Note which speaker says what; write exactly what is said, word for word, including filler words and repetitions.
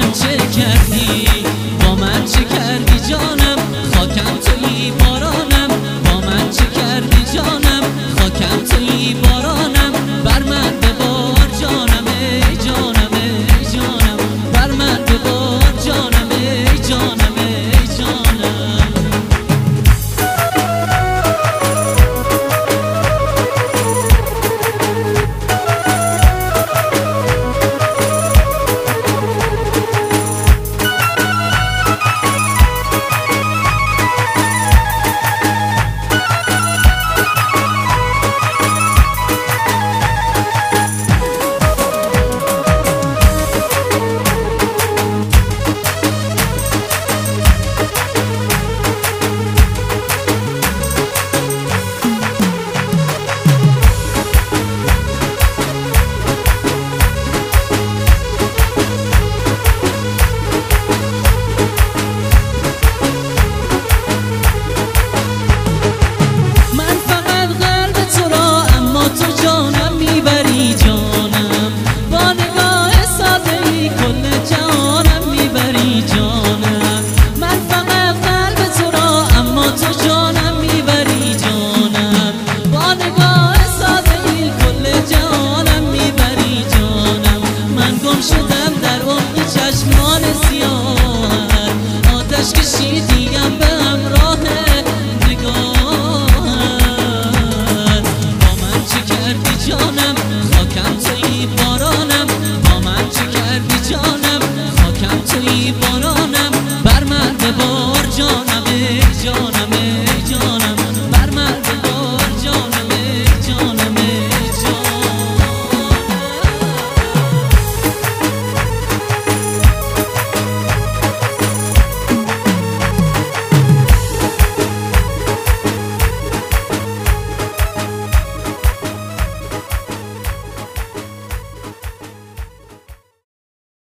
Speaker 1: من چه کردی، با من چه کردی جانم، خاکم تویی بارانم، با من چه کردی جانم، خاکم تویی بارانم، بر من ببار جانم ای جانم ای جانم، بر من ببار جانم ای جانم ای جانم. کشیدیم به همراه نگاهت، با من چه کردی جانم، خاکم تویی بارانم، با من چه کردی جانم، خاکم تویی بارانم.